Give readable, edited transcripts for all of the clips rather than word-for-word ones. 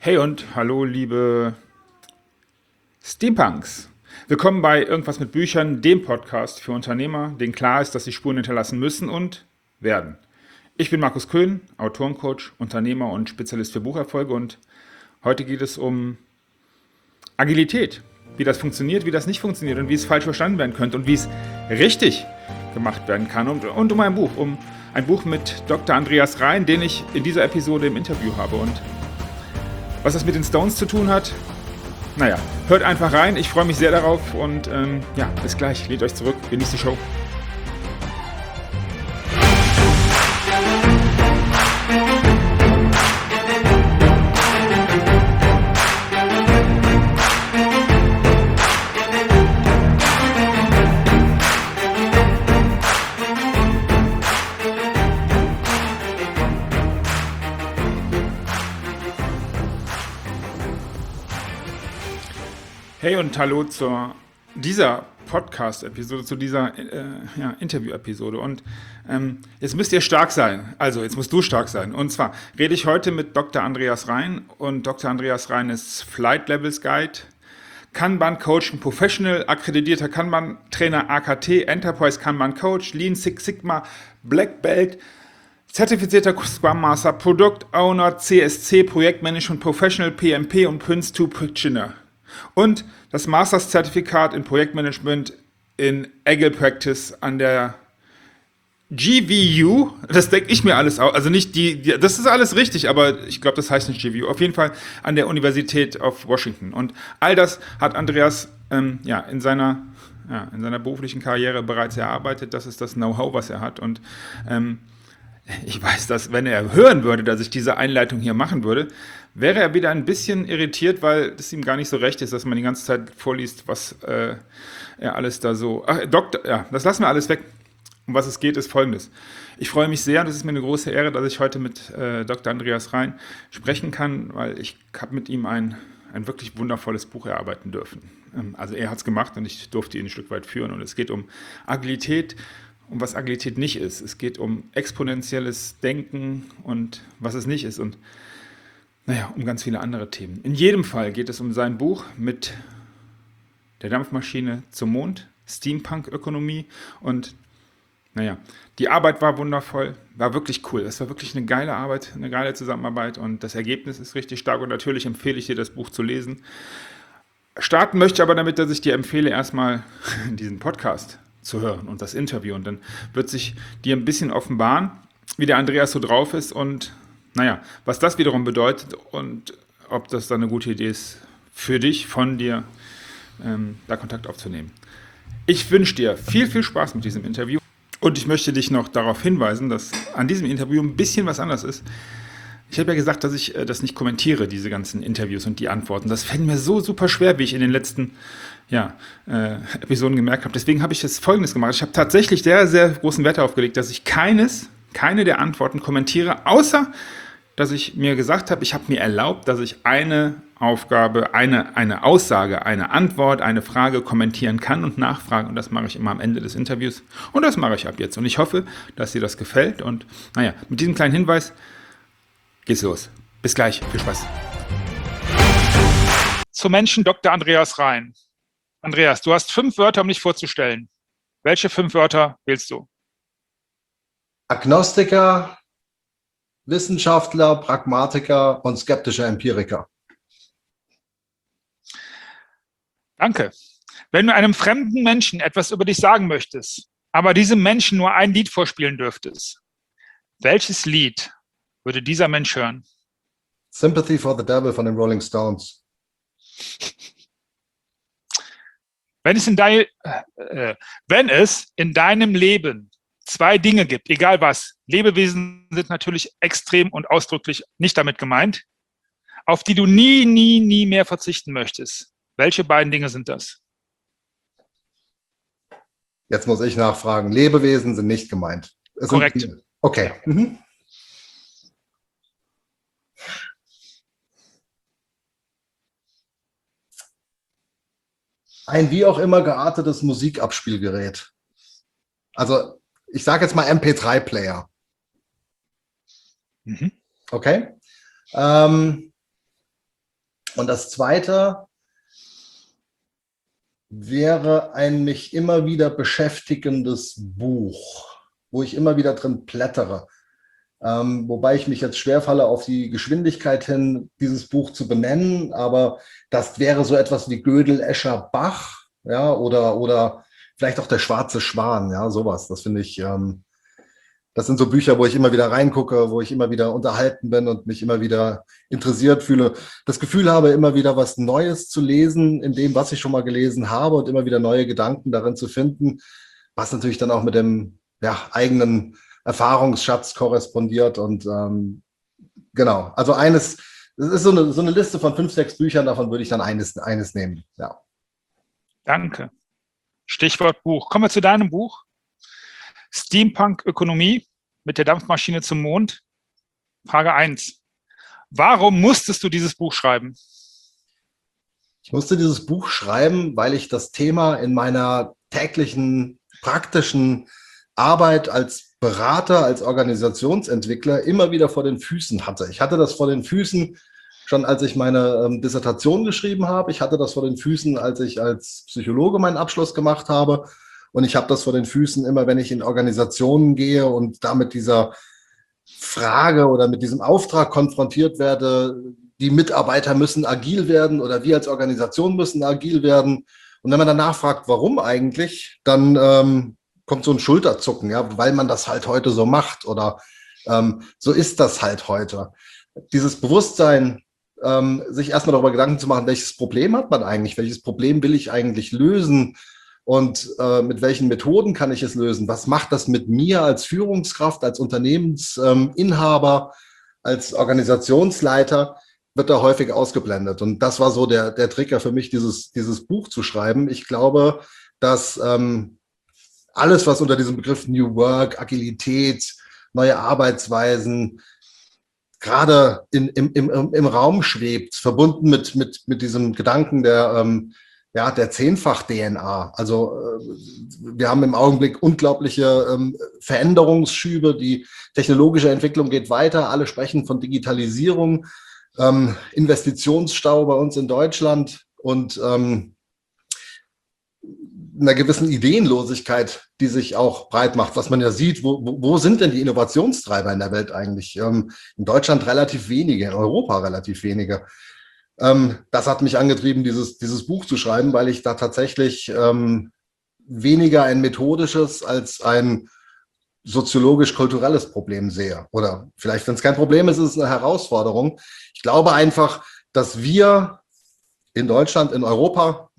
Hey und hallo, liebe Steampunks. Willkommen bei Irgendwas mit Büchern, dem Podcast für Unternehmer, denen klar ist, dass sie Spuren hinterlassen müssen und werden. Ich bin Markus Köhn, Autorencoach, Unternehmer und Spezialist für Bucherfolge und heute geht es um Agilität. Wie das funktioniert, wie das nicht funktioniert und wie es falsch verstanden werden könnte und wie es richtig gemacht werden kann. Und um ein Buch mit Dr. Andreas Rein, den ich in dieser Episode im Interview habe. Und was das mit den Stones zu tun hat, naja, hört einfach rein. Ich freue mich sehr darauf und bis gleich. Lehnt euch zurück, genießt die Show. Hey und hallo zu dieser Podcast-Episode, zu dieser Interview-Episode. Und jetzt müsst ihr stark sein. Also, jetzt musst du stark sein. Und zwar rede ich heute mit Dr. Andreas Rein. Und Dr. Andreas Rein ist Flight Levels Guide, Kanban Coach, ein Professional, akkreditierter Kanban Trainer, AKT, Enterprise Kanban Coach, Lean Six Sigma, Black Belt, zertifizierter Scrum Master, Product Owner, CSC, Projektmanagement Professional, PMP und Prince 2 Practitioner. Und das Masters-Zertifikat in Projektmanagement in Agile Practice an der GVU. Das denke ich mir alles aus. Also nicht das ist alles richtig, aber ich glaube, das heißt nicht GVU. Auf jeden Fall an der Universität of Washington. Und all das hat Andreas in seiner beruflichen Karriere bereits erarbeitet. Das ist das Know-how, was er hat. Und ich weiß, dass wenn er hören würde, dass ich diese Einleitung hier machen würde, wäre er wieder ein bisschen irritiert, weil es ihm gar nicht so recht ist, dass man die ganze Zeit vorliest, was er alles da so... das lassen wir alles weg. Um was es geht, ist Folgendes. Ich freue mich sehr und es ist mir eine große Ehre, dass ich heute mit Dr. Andreas Rein sprechen kann, weil ich habe mit ihm ein wirklich wundervolles Buch erarbeiten dürfen. Also er hat es gemacht und ich durfte ihn ein Stück weit führen. Und es geht um Agilität, um was Agilität nicht ist. Es geht um exponentielles Denken und was es nicht ist und um ganz viele andere Themen. In jedem Fall geht es um sein Buch mit der Dampfmaschine zum Mond, Steampunk-Ökonomie und die Arbeit war wundervoll, war wirklich cool. Es war wirklich eine geile Arbeit, eine geile Zusammenarbeit und das Ergebnis ist richtig stark und natürlich empfehle ich dir, das Buch zu lesen. Starten möchte ich aber damit, dass ich dir empfehle, erstmal diesen Podcast zu hören und das Interview. Und dann wird sich dir ein bisschen offenbaren, wie der Andreas so drauf ist und was das wiederum bedeutet und ob das dann eine gute Idee ist für dich, von dir, da Kontakt aufzunehmen. Ich wünsche dir viel, viel Spaß mit diesem Interview und ich möchte dich noch darauf hinweisen, dass an diesem Interview ein bisschen was anders ist. Ich habe ja gesagt, dass ich das nicht kommentiere, diese ganzen Interviews und die Antworten. Das fällt mir so super schwer, wie ich in den letzten Episoden gemerkt habe. Deswegen habe ich jetzt Folgendes gemacht. Ich habe tatsächlich sehr, sehr großen Wert darauf gelegt, dass ich keine der Antworten kommentiere, außer dass ich mir gesagt habe, ich habe mir erlaubt, dass ich eine Aufgabe, eine Aussage, eine Antwort, eine Frage kommentieren kann und nachfragen. Und das mache ich immer am Ende des Interviews. Und das mache ich ab jetzt. Und ich hoffe, dass dir das gefällt. Und mit diesem kleinen Hinweis geht's los. Bis gleich. Viel Spaß. Zum Menschen Dr. Andreas Rein. Andreas, du hast 5 Wörter, um dich vorzustellen. Welche 5 Wörter wählst du? Agnostiker, Wissenschaftler, Pragmatiker und skeptischer Empiriker. Danke. Wenn du einem fremden Menschen etwas über dich sagen möchtest, aber diesem Menschen nur ein Lied vorspielen dürftest, welches Lied würde dieser Mensch hören? Sympathy for the Devil von den Rolling Stones. Wenn es in deinem Leben 2 Dinge gibt, egal was, Lebewesen sind natürlich extrem und ausdrücklich nicht damit gemeint, auf die du nie, nie, nie mehr verzichten möchtest. Welche beiden Dinge sind das? Jetzt muss ich nachfragen. Lebewesen sind nicht gemeint. Korrekt. Okay. Mhm. Ein wie auch immer geartetes Musikabspielgerät. Also ich sage jetzt mal MP3-Player. Mhm. Okay. Und das Zweite wäre ein mich immer wieder beschäftigendes Buch, wo ich immer wieder drin blättere. Wobei ich mich jetzt schwerfalle, auf die Geschwindigkeit hin, dieses Buch zu benennen, aber das wäre so etwas wie Gödel, Escher, Bach, ja, oder vielleicht auch der Schwarze Schwan, ja, sowas. Das finde ich, das sind so Bücher, wo ich immer wieder reingucke, wo ich immer wieder unterhalten bin und mich immer wieder interessiert fühle. Das Gefühl habe, immer wieder was Neues zu lesen in dem, was ich schon mal gelesen habe und immer wieder neue Gedanken darin zu finden, was natürlich dann auch mit dem eigenen Erfahrungsschatz korrespondiert. Und genau, also es ist so eine Liste von 5, 6 Büchern, davon würde ich dann eines nehmen. Ja. Danke. Stichwort Buch. Kommen wir zu deinem Buch. Steampunk-Ökonomie mit der Dampfmaschine zum Mond. Frage 1. Warum musstest du dieses Buch schreiben? Ich musste dieses Buch schreiben, weil ich das Thema in meiner täglichen, praktischen Arbeit als Berater, als Organisationsentwickler immer wieder vor den Füßen hatte. Ich hatte das vor den Füßen schon, als ich meine Dissertation geschrieben habe. Ich hatte das vor den Füßen, als ich als Psychologe meinen Abschluss gemacht habe. Und ich habe das vor den Füßen immer, wenn ich in Organisationen gehe und da mit dieser Frage oder mit diesem Auftrag konfrontiert werde, die Mitarbeiter müssen agil werden oder wir als Organisation müssen agil werden. Und wenn man danach fragt, warum eigentlich, dann kommt so ein Schulterzucken, ja, weil man das halt heute so macht oder so ist das halt heute. Dieses Bewusstsein, sich erstmal darüber Gedanken zu machen, welches Problem hat man eigentlich, welches Problem will ich eigentlich lösen und mit welchen Methoden kann ich es lösen, was macht das mit mir als Führungskraft, als Unternehmensinhaber, als Organisationsleiter, wird da häufig ausgeblendet. Und das war so der Trigger für mich, dieses Buch zu schreiben. Ich glaube, dass alles, was unter diesem Begriff New Work, Agilität, neue Arbeitsweisen gerade im Raum schwebt, verbunden mit diesem Gedanken der Zehnfach-DNA. Also wir haben im Augenblick unglaubliche Veränderungsschübe, die technologische Entwicklung geht weiter, alle sprechen von Digitalisierung, Investitionsstau bei uns in Deutschland und einer gewissen Ideenlosigkeit, die sich auch breit macht, was man ja sieht, wo sind denn die Innovationstreiber in der Welt eigentlich? In Deutschland relativ wenige, in Europa relativ wenige. Das hat mich angetrieben, dieses Buch zu schreiben, weil ich da tatsächlich weniger ein methodisches als ein soziologisch-kulturelles Problem sehe. Oder vielleicht, wenn es kein Problem ist, ist es eine Herausforderung. Ich glaube einfach, dass wir in Deutschland, in Europa,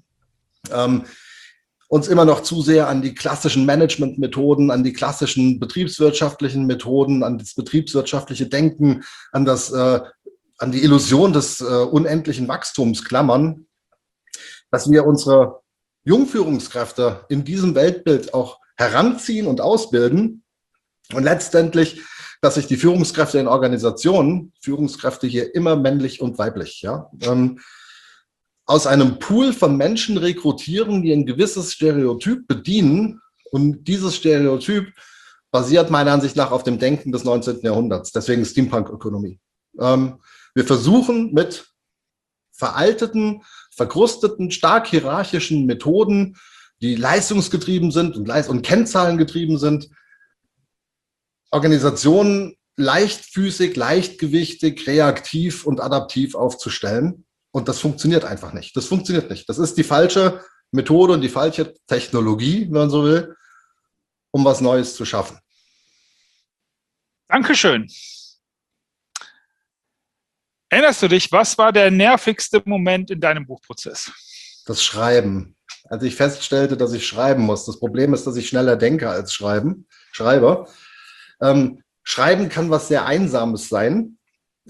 uns immer noch zu sehr an die klassischen Managementmethoden, an die klassischen betriebswirtschaftlichen Methoden, an das betriebswirtschaftliche Denken, an die Illusion des unendlichen Wachstums klammern, dass wir unsere Jungführungskräfte in diesem Weltbild auch heranziehen und ausbilden und letztendlich, dass sich die Führungskräfte in Organisationen, Führungskräfte hier immer männlich und weiblich, ja, aus einem Pool von Menschen rekrutieren, die ein gewisses Stereotyp bedienen. Und dieses Stereotyp basiert meiner Ansicht nach auf dem Denken des 19. Jahrhunderts. Deswegen Steampunk-Ökonomie. Wir versuchen mit veralteten, verkrusteten, stark hierarchischen Methoden, die leistungsgetrieben sind und kennzahlengetrieben sind, Organisationen leichtfüßig, leichtgewichtig, reaktiv und adaptiv aufzustellen. Und das funktioniert einfach nicht. Das funktioniert nicht. Das ist die falsche Methode und die falsche Technologie, wenn man so will, um was Neues zu schaffen. Dankeschön. Erinnerst du dich, was war der nervigste Moment in deinem Buchprozess? Das Schreiben. Als ich feststellte, dass ich schreiben muss. Das Problem ist, dass ich schneller denke als schreibe. Schreiben kann was sehr Einsames sein.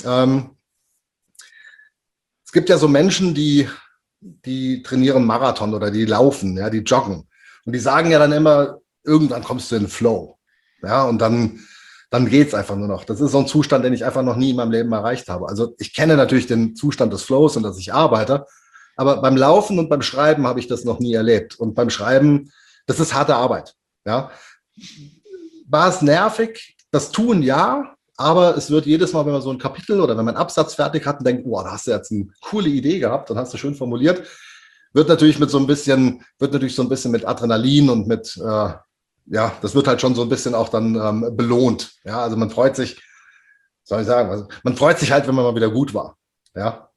Es gibt ja so Menschen, die trainieren Marathon oder die laufen, ja, die joggen. Und die sagen ja dann immer, irgendwann kommst du in den Flow. Ja, und dann geht es einfach nur noch. Das ist so ein Zustand, den ich einfach noch nie in meinem Leben erreicht habe. Also ich kenne natürlich den Zustand des Flows und dass ich arbeite, aber beim Laufen und beim Schreiben habe ich das noch nie erlebt. Und beim Schreiben, das ist harte Arbeit. Ja. War es nervig? Das Tun ja, aber es wird jedes Mal, wenn man so ein Kapitel oder wenn man einen Absatz fertig hat und denkt, boah, da hast du jetzt eine coole Idee gehabt und hast du schön formuliert, wird natürlich so ein bisschen mit Adrenalin und mit, ja, das wird halt schon so ein bisschen auch dann belohnt. Ja, also man freut sich, soll ich sagen, also man freut sich halt, wenn man mal wieder gut war. Ja,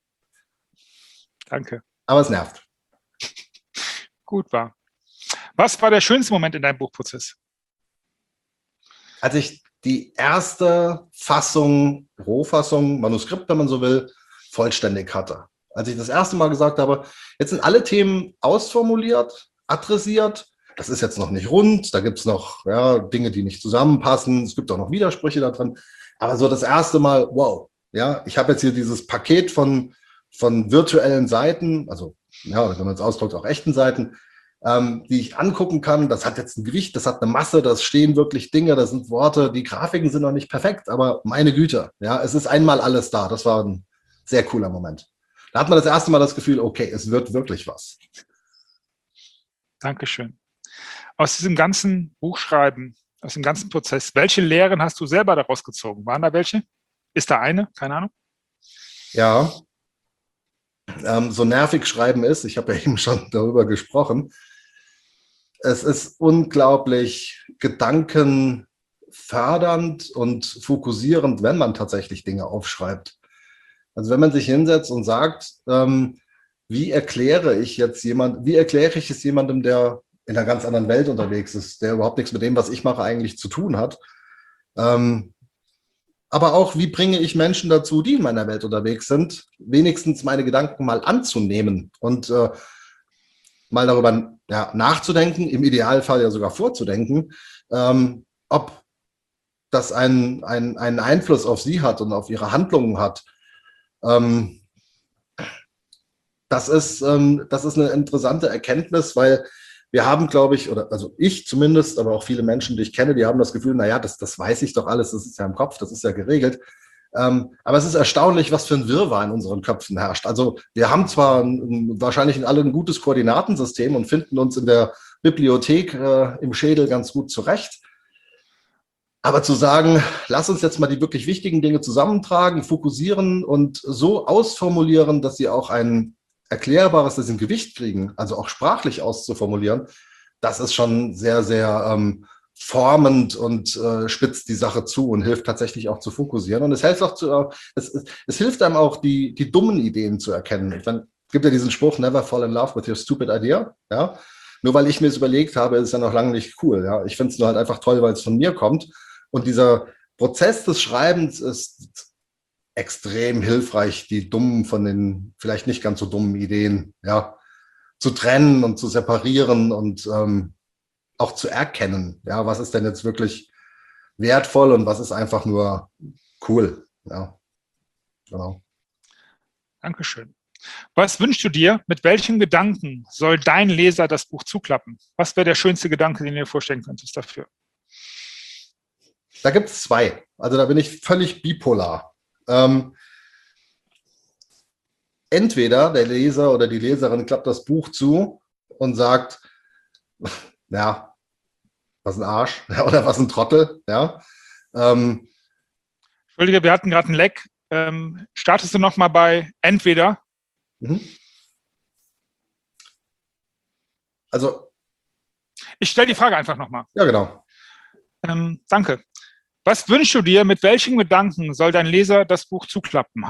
Danke. aber es nervt. Gut war. Was war der schönste Moment in deinem Buchprozess? Als ich die erste Fassung, Rohfassung, Manuskript, wenn man so will, vollständig hatte. Als ich das erste Mal gesagt habe, jetzt sind alle Themen ausformuliert, adressiert. Das ist jetzt noch nicht rund, da gibt es noch Dinge, die nicht zusammenpassen. Es gibt auch noch Widersprüche da drin. Aber so das erste Mal, wow, ja, ich habe jetzt hier dieses Paket von virtuellen Seiten, also ja, wenn man es ausdrückt, auch echten Seiten, die ich angucken kann. Das hat jetzt ein Gewicht, das hat eine Masse, das stehen wirklich Dinge, das sind Worte, die Grafiken sind noch nicht perfekt, aber meine Güte, ja, es ist einmal alles da. Das war ein sehr cooler Moment. Da hat man das erste Mal das Gefühl, okay, es wird wirklich was. Dankeschön. Aus diesem ganzen Buchschreiben, aus dem ganzen Prozess, welche Lehren hast du selber daraus gezogen? Waren da welche? Ist da eine? Keine Ahnung. Ja, so nervig Schreiben ist, ich habe ja eben schon darüber gesprochen, es ist unglaublich gedankenfördernd und fokussierend, wenn man tatsächlich Dinge aufschreibt. Also wenn man sich hinsetzt und sagt, wie erkläre ich es jemandem, der in einer ganz anderen Welt unterwegs ist, der überhaupt nichts mit dem, was ich mache, eigentlich zu tun hat. Aber auch, wie bringe ich Menschen dazu, die in meiner Welt unterwegs sind, wenigstens meine Gedanken mal anzunehmen und mal darüber nachzudenken, im Idealfall ja sogar vorzudenken, ob das einen Einfluss auf sie hat und auf ihre Handlungen hat. Das ist eine interessante Erkenntnis, weil wir haben, glaube ich, also ich zumindest, aber auch viele Menschen, die ich kenne, die haben das Gefühl, naja, das weiß ich doch alles, das ist ja im Kopf, das ist ja geregelt. Aber es ist erstaunlich, was für ein Wirrwarr in unseren Köpfen herrscht. Also wir haben zwar wahrscheinlich alle ein gutes Koordinatensystem und finden uns in der Bibliothek im Schädel ganz gut zurecht. Aber zu sagen, lass uns jetzt mal die wirklich wichtigen Dinge zusammentragen, fokussieren und so ausformulieren, dass sie auch ein erklärbares, dass sie ein Gewicht kriegen, also auch sprachlich auszuformulieren, das ist schon sehr, sehr formend und spitzt die Sache zu und hilft tatsächlich auch zu fokussieren. Und es hilft auch es hilft einem auch, die dummen Ideen zu erkennen. Es gibt ja diesen Spruch, never fall in love with your stupid idea. Ja? Nur weil ich mir es überlegt habe, ist es ja noch lange nicht cool. Ja? Ich finde es nur halt einfach toll, weil es von mir kommt. Und dieser Prozess des Schreibens ist extrem hilfreich, die dummen von den vielleicht nicht ganz so dummen Ideen zu trennen und zu separieren und auch zu erkennen, was ist denn jetzt wirklich wertvoll und was ist einfach nur cool. Ja, genau. Dankeschön. Was wünschst du dir? Mit welchen Gedanken soll dein Leser das Buch zuklappen? Was wäre der schönste Gedanke, den du dir vorstellen könntest dafür? Da gibt es zwei. Also da bin ich völlig bipolar. Entweder der Leser oder die Leserin klappt das Buch zu und sagt, ja, was ein Arsch oder was ein Trottel. Ja. Entschuldige, wir hatten gerade einen Leck. Startest du nochmal bei entweder? Also. Ich stelle die Frage einfach nochmal. Ja, genau. Danke. Was wünschst du dir, mit welchen Gedanken soll dein Leser das Buch zuklappen?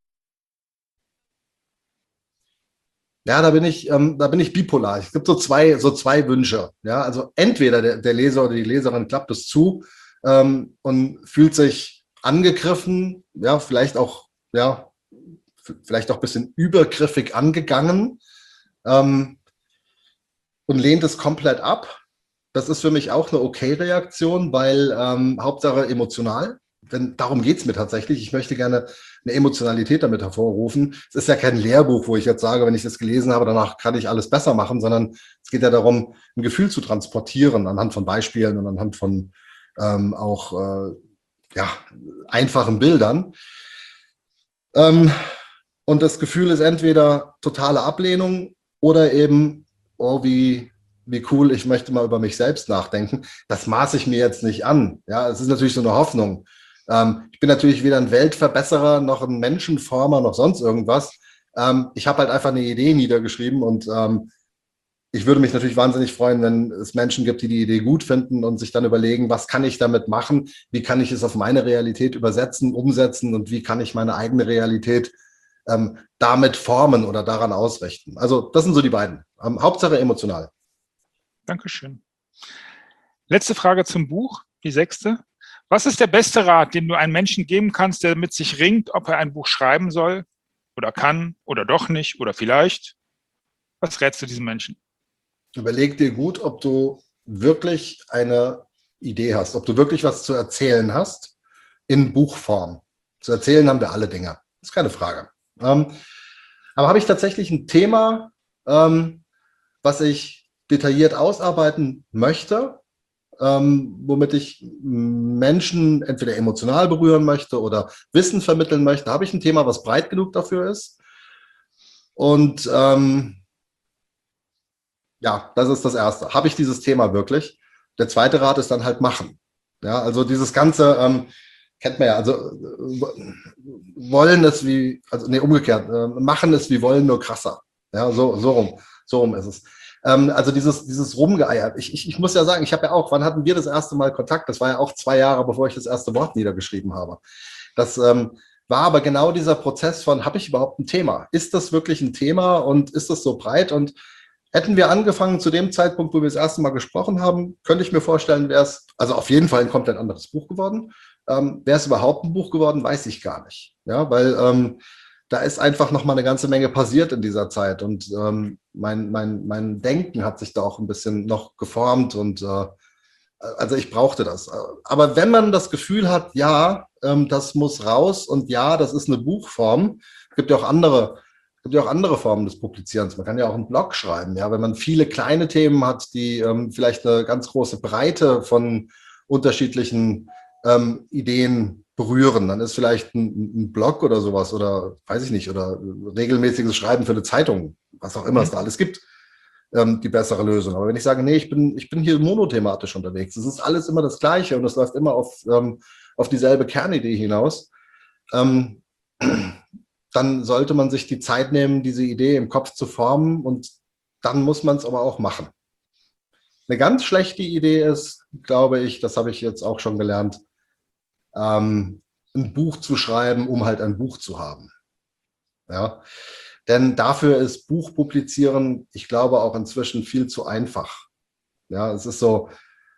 Ja, da bin ich bipolar. Es gibt so zwei Wünsche. Ja, also entweder der Leser oder die Leserin klappt es zu und fühlt sich angegriffen, vielleicht auch ein bisschen übergriffig angegangen und lehnt es komplett ab. Das ist für mich auch eine Okay-Reaktion, weil Hauptsache emotional. Denn darum geht es mir tatsächlich. Ich möchte gerne eine Emotionalität damit hervorrufen. Es ist ja kein Lehrbuch, wo ich jetzt sage, wenn ich das gelesen habe, danach kann ich alles besser machen, sondern es geht ja darum, ein Gefühl zu transportieren anhand von Beispielen und anhand von einfachen Bildern. Und das Gefühl ist entweder totale Ablehnung oder eben, oh, wie cool, ich möchte mal über mich selbst nachdenken. Das maße ich mir jetzt nicht an. Ja, es ist natürlich so eine Hoffnung. Ich bin natürlich weder ein Weltverbesserer noch ein Menschenformer noch sonst irgendwas. Ich habe halt einfach eine Idee niedergeschrieben und ich würde mich natürlich wahnsinnig freuen, wenn es Menschen gibt, die die Idee gut finden und sich dann überlegen, was kann ich damit machen? Wie kann ich es auf meine Realität übersetzen, umsetzen und wie kann ich meine eigene Realität damit formen oder daran ausrichten? Also das sind so die beiden. Hauptsache emotional. Dankeschön. Letzte Frage zum Buch, die 6. Was ist der beste Rat, den du einem Menschen geben kannst, der mit sich ringt, ob er ein Buch schreiben soll oder kann oder doch nicht oder vielleicht? Was rätst du diesem Menschen? Überleg dir gut, ob du wirklich eine Idee hast, ob du wirklich was zu erzählen hast in Buchform. Zu erzählen haben wir alle Dinge. Das ist keine Frage. Aber habe ich tatsächlich ein Thema, was ich detailliert ausarbeiten möchte, womit ich Menschen entweder emotional berühren möchte oder Wissen vermitteln möchte? Habe ich ein Thema, was breit genug dafür ist? Und ja, das ist das Erste. Habe ich dieses Thema wirklich? Der zweite Rat ist dann halt machen. Ja, also dieses Ganze kennt man ja. Also wollen ist wie, also nee, umgekehrt. Machen ist wie wollen, nur krasser. Ja, so rum ist es. Also dieses Rumgeeier. Ich muss ja sagen, ich habe ja auch, wann hatten wir das erste Mal Kontakt? Das war ja auch 2 Jahre, bevor ich das erste Wort niedergeschrieben habe. Das war aber genau dieser Prozess von, habe ich überhaupt ein Thema? Ist das wirklich ein Thema und ist das so breit? Und hätten wir angefangen zu dem Zeitpunkt, wo wir das erste Mal gesprochen haben, könnte ich mir vorstellen, wäre es, also auf jeden Fall ein komplett anderes Buch geworden. Wäre es überhaupt ein Buch geworden, weiß ich gar nicht. Ja, weil da ist einfach noch mal eine ganze Menge passiert in dieser Zeit und mein Denken hat sich da auch ein bisschen noch geformt und also ich brauchte das. Aber wenn man das Gefühl hat, ja, das muss raus und ja, das ist eine Buchform, gibt ja auch andere Formen des Publizierens. Man kann ja auch einen Blog schreiben, ja, wenn man viele kleine Themen hat, die vielleicht eine ganz große Breite von unterschiedlichen Ideen berühren, dann ist vielleicht ein Blog oder sowas oder weiß ich nicht, oder regelmäßiges Schreiben für eine Zeitung, was auch immer es da alles gibt, die bessere Lösung. Aber wenn ich sage, nee, ich bin hier monothematisch unterwegs, es ist alles immer das Gleiche und es läuft immer auf dieselbe Kernidee hinaus, dann sollte man sich die Zeit nehmen, diese Idee im Kopf zu formen und dann muss man es aber auch machen. Eine ganz schlechte Idee ist, glaube ich, das habe ich jetzt auch schon gelernt, ein Buch zu schreiben, um halt ein Buch zu haben. Ja, denn dafür ist Buch publizieren, ich glaube, auch inzwischen viel zu einfach. Ja, es ist so,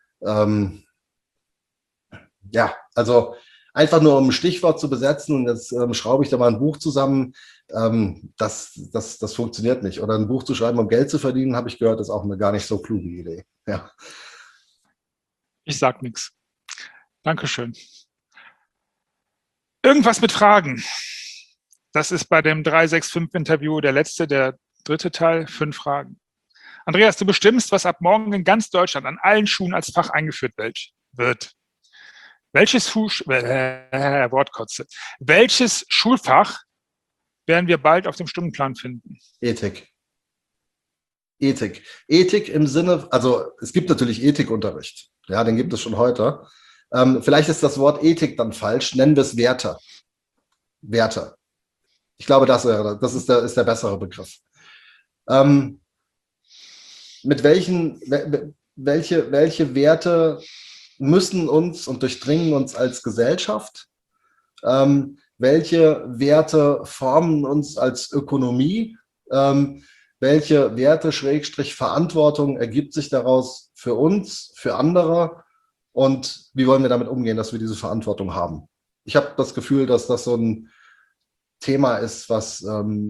ja, also einfach nur um ein Stichwort zu besetzen und jetzt schraube ich da mal ein Buch zusammen, das funktioniert nicht. Oder ein Buch zu schreiben, um Geld zu verdienen, habe ich gehört, ist auch eine gar nicht so kluge Idee. Ja. Ich sag nichts. Dankeschön. Irgendwas mit Fragen. Das ist bei dem 365-Interview der letzte, der 3. Teil, 5 Fragen. Andreas, du bestimmst, was ab morgen in ganz Deutschland an allen Schulen als Fach eingeführt wird. Wortkotze. Welches Schulfach werden wir bald auf dem Stundenplan finden? Ethik. Ethik im Sinne, also es gibt natürlich Ethikunterricht. Ja, den gibt es schon heute. Vielleicht ist das Wort Ethik dann falsch. Nennen wir es Werte. Werte. Ich glaube, das ist der bessere Begriff. Mit welche Werte müssen uns und durchdringen uns als Gesellschaft? Welche Werte formen uns als Ökonomie? Welche Werte, Schrägstrich, Verantwortung ergibt sich daraus für uns, für andere? Und wie wollen wir damit umgehen, dass wir diese Verantwortung haben? Ich habe das Gefühl, dass das so ein Thema ist, was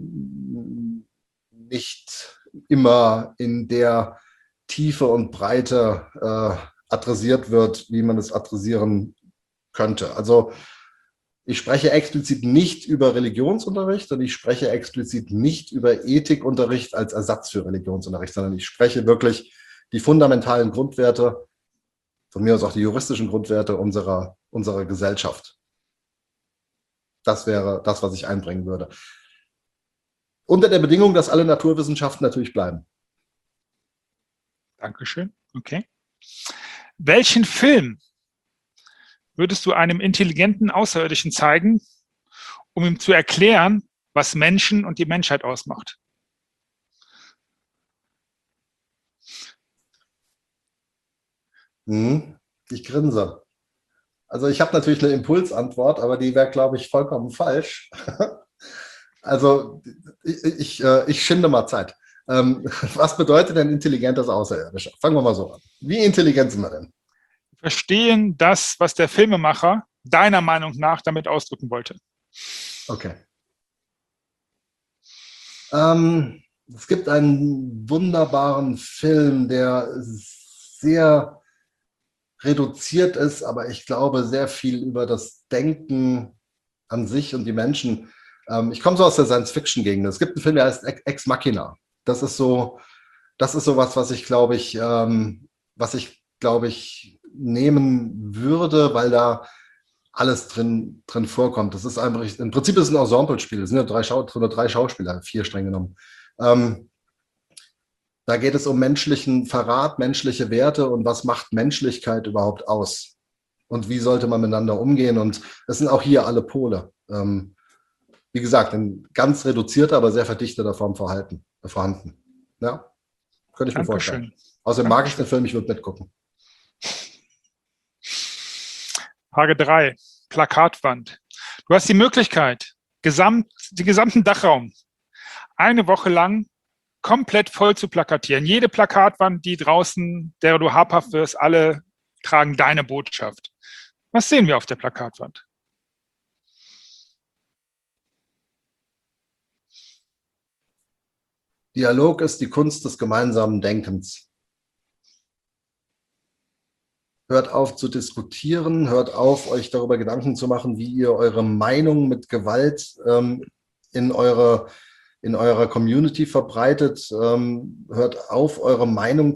nicht immer in der Tiefe und Breite adressiert wird, wie man es adressieren könnte. Also ich spreche explizit nicht über Religionsunterricht und ich spreche explizit nicht über Ethikunterricht als Ersatz für Religionsunterricht, sondern ich spreche wirklich die fundamentalen Grundwerte, von mir aus auch die juristischen Grundwerte unserer Gesellschaft. Das wäre das, was ich einbringen würde. Unter der Bedingung, dass alle Naturwissenschaften natürlich bleiben. Dankeschön. Okay. Welchen Film würdest du einem intelligenten Außerirdischen zeigen, um ihm zu erklären, was Menschen und die Menschheit ausmacht? Ich grinse. Also ich habe natürlich eine Impulsantwort, aber die wäre, glaube ich, vollkommen falsch. Also ich schinde mal Zeit. Was bedeutet denn intelligentes Außerirdischer? Fangen wir mal so an. Wie intelligent sind wir denn? Verstehen das, was der Filmemacher deiner Meinung nach damit ausdrücken wollte. Okay. Es gibt einen wunderbaren Film, der sehr reduziert ist, aber ich glaube sehr viel über das Denken an sich und die Menschen. Ich komme so aus der Science-Fiction-Gegend. Es gibt einen Film, der heißt Ex Machina. Das ist so was, was ich glaube ich nehmen würde, weil da alles drin vorkommt. Das ist einfach, im Prinzip ist es ein Ensemble-Spiel. Es sind ja drei Schauspieler, 4 streng genommen. Da geht es um menschlichen Verrat, menschliche Werte und was macht Menschlichkeit überhaupt aus? Und wie sollte man miteinander umgehen? Und es sind auch hier alle Pole. Wie gesagt, in ganz reduzierter, aber sehr verdichteter Form vorhanden. Ja, könnte ich mir vorstellen. Außerdem mag ich den Film, ich würde mitgucken. Frage 3, Plakatwand. Du hast die Möglichkeit, den gesamten Dachraum eine Woche lang komplett voll zu plakatieren. Jede Plakatwand, die draußen, der du habhaft wirst, alle tragen deine Botschaft. Was sehen wir auf der Plakatwand? Dialog ist die Kunst des gemeinsamen Denkens. Hört auf zu diskutieren, hört auf, euch darüber Gedanken zu machen, wie ihr eure Meinung mit Gewalt in eurer Community verbreitet. Hört auf, eure Meinung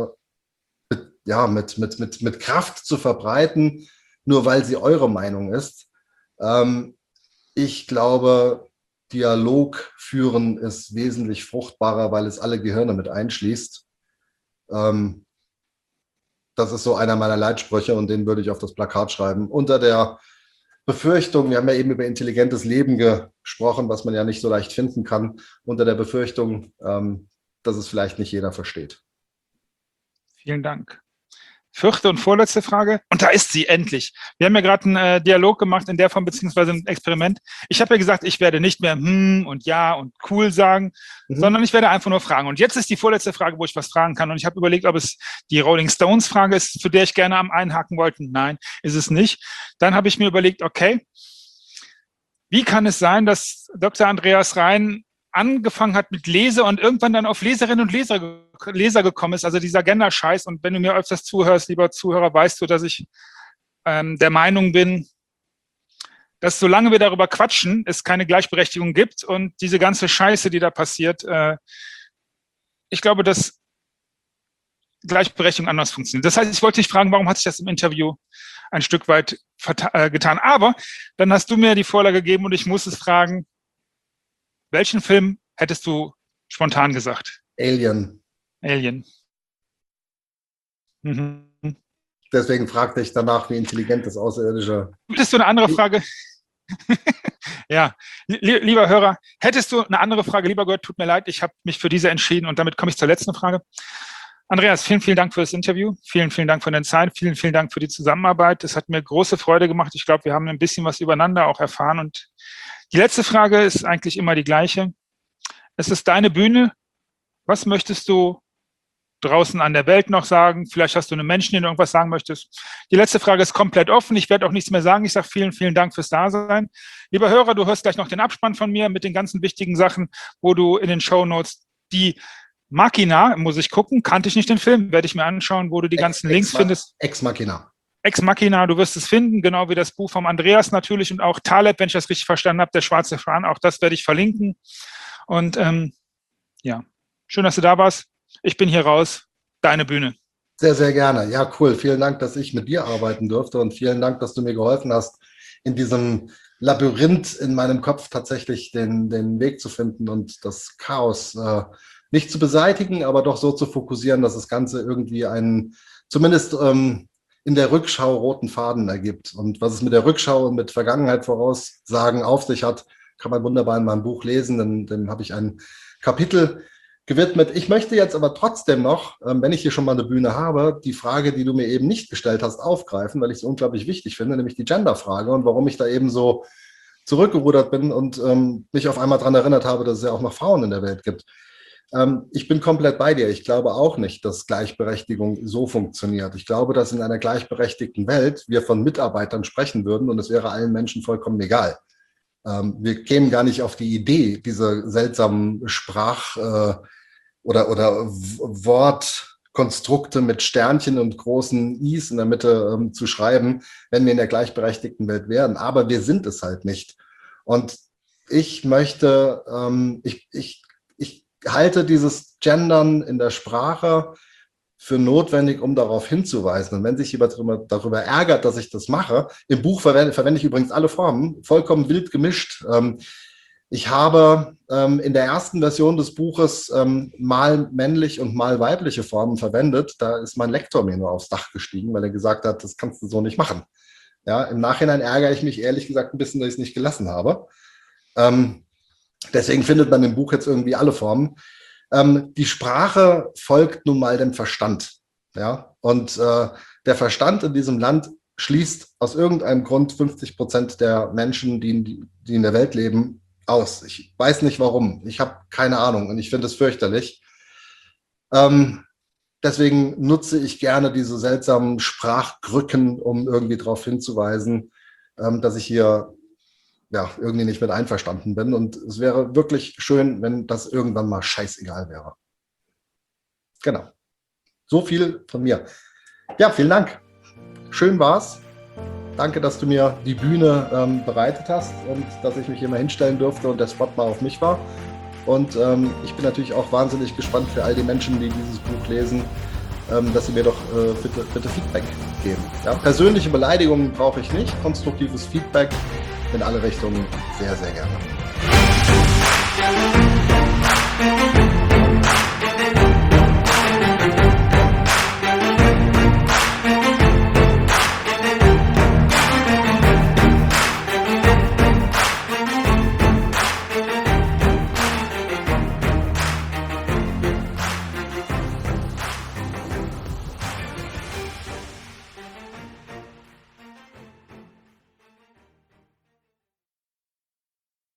mit Kraft zu verbreiten, nur weil sie eure Meinung ist. Ich glaube, Dialog führen ist wesentlich fruchtbarer, weil es alle Gehirne mit einschließt. Das ist so einer meiner Leitsprüche und den würde ich auf das Plakat schreiben. Unter der Befürchtung, wir haben ja eben über intelligentes Leben gesprochen, was man ja nicht so leicht finden kann, unter der Befürchtung, dass es vielleicht nicht jeder versteht. Vielen Dank. 4. und vorletzte Frage. Und da ist sie endlich. Wir haben ja gerade einen Dialog gemacht in der Form, beziehungsweise ein Experiment. Ich habe ja gesagt, ich werde nicht mehr und ja und cool sagen, sondern ich werde einfach nur fragen. Und jetzt ist die vorletzte Frage, wo ich was fragen kann. Und ich habe überlegt, ob es die Rolling Stones Frage ist, zu der ich gerne am einhaken wollte. Nein, ist es nicht. Dann habe ich mir überlegt, okay, wie kann es sein, dass Dr. Andreas Rein angefangen hat mit Lese und irgendwann dann auf Leserinnen und Leser gekommen ist, also dieser Gender-Scheiß. Und wenn du mir öfters zuhörst, lieber Zuhörer, weißt du, dass ich der Meinung bin, dass solange wir darüber quatschen, es keine Gleichberechtigung gibt und diese ganze Scheiße, die da passiert, ich glaube, dass Gleichberechtigung anders funktioniert. Das heißt, ich wollte dich fragen, warum hat sich das im Interview ein Stück weit getan? Aber dann hast du mir die Vorlage gegeben und ich muss es fragen, welchen Film hättest du spontan gesagt? Alien. Mhm. Deswegen fragte ich danach, wie intelligent das Außerirdische. Hättest du eine andere Frage? Ja, lieber Hörer, hättest du eine andere Frage? Lieber Gott, tut mir leid, ich habe mich für diese entschieden und damit komme ich zur letzten Frage. Andreas, vielen, vielen Dank für das Interview. Vielen, vielen Dank für deine Zeit. Vielen, vielen Dank für die Zusammenarbeit. Es hat mir große Freude gemacht. Ich glaube, wir haben ein bisschen was übereinander auch erfahren. Und die letzte Frage ist eigentlich immer die gleiche. Es ist deine Bühne. Was möchtest du draußen an der Welt noch sagen? Vielleicht hast du einen Menschen, den du irgendwas sagen möchtest. Die letzte Frage ist komplett offen. Ich werde auch nichts mehr sagen. Ich sage vielen, vielen Dank fürs Dasein. Lieber Hörer, du hörst gleich noch den Abspann von mir mit den ganzen wichtigen Sachen, wo du in den Shownotes die Machina, muss ich gucken, kannte ich nicht den Film, werde ich mir anschauen, wo du die ganzen Links findest. Ex Machina. Ex Machina, du wirst es finden, genau wie das Buch vom Andreas natürlich und auch Taleb, wenn ich das richtig verstanden habe, der schwarze Schwan, auch das werde ich verlinken. Und ja, schön, dass du da warst. Ich bin hier raus. Deine Bühne. Sehr, sehr gerne. Ja, cool. Vielen Dank, dass ich mit dir arbeiten durfte und vielen Dank, dass du mir geholfen hast, in diesem Labyrinth in meinem Kopf tatsächlich den Weg zu finden und das Chaos nicht zu beseitigen, aber doch so zu fokussieren, dass das Ganze irgendwie zumindest in der Rückschau roten Faden ergibt. Und was es mit der Rückschau und mit Vergangenheit voraussagen auf sich hat, kann man wunderbar in meinem Buch lesen. Dem habe ich ein Kapitel gewidmet. Ich möchte jetzt aber trotzdem noch, wenn ich hier schon mal eine Bühne habe, die Frage, die du mir eben nicht gestellt hast, aufgreifen, weil ich es unglaublich wichtig finde, nämlich die Gender-Frage und warum ich da eben so zurückgerudert bin und mich auf einmal daran erinnert habe, dass es ja auch noch Frauen in der Welt gibt. Ich bin komplett bei dir. Ich glaube auch nicht, dass Gleichberechtigung so funktioniert. Ich glaube, dass in einer gleichberechtigten Welt wir von Mitarbeitern sprechen würden und es wäre allen Menschen vollkommen egal. Wir kämen gar nicht auf die Idee, diese seltsamen oder Wortkonstrukte mit Sternchen und großen Is in der Mitte zu schreiben, wenn wir in der gleichberechtigten Welt wären. Aber wir sind es halt nicht. Und ich möchte, ich halte dieses Gendern in der Sprache für notwendig, um darauf hinzuweisen. Und wenn sich jemand darüber ärgert, dass ich das mache, im Buch verwende ich übrigens alle Formen, vollkommen wild gemischt. Ich habe in der ersten Version des Buches mal männlich und mal weibliche Formen verwendet. Da ist mein Lektor mir nur aufs Dach gestiegen, weil er gesagt hat, das kannst du so nicht machen. Ja, im Nachhinein ärgere ich mich ehrlich gesagt ein bisschen, dass ich es nicht gelassen habe. Deswegen findet man im Buch jetzt irgendwie alle Formen. Die Sprache folgt nun mal dem Verstand. Ja? Und der Verstand in diesem Land schließt aus irgendeinem Grund 50% der Menschen, die in der Welt leben, aus. Ich weiß nicht warum. Ich habe keine Ahnung und ich finde es fürchterlich. Deswegen nutze ich gerne diese seltsamen Sprachkrücken, um irgendwie darauf hinzuweisen, dass ich hier irgendwie nicht mit einverstanden bin. Und es wäre wirklich schön, wenn das irgendwann mal scheißegal wäre. Genau. So viel von mir. Ja, vielen Dank. Schön war's. Danke, dass du mir die Bühne bereitet hast und dass ich mich hier mal hinstellen durfte und der Spot mal auf mich war. Und ich bin natürlich auch wahnsinnig gespannt für all die Menschen, die dieses Buch lesen, dass sie mir doch bitte Feedback geben. Ja, persönliche Beleidigungen brauche ich nicht, konstruktives Feedback in alle Richtungen sehr, sehr gerne.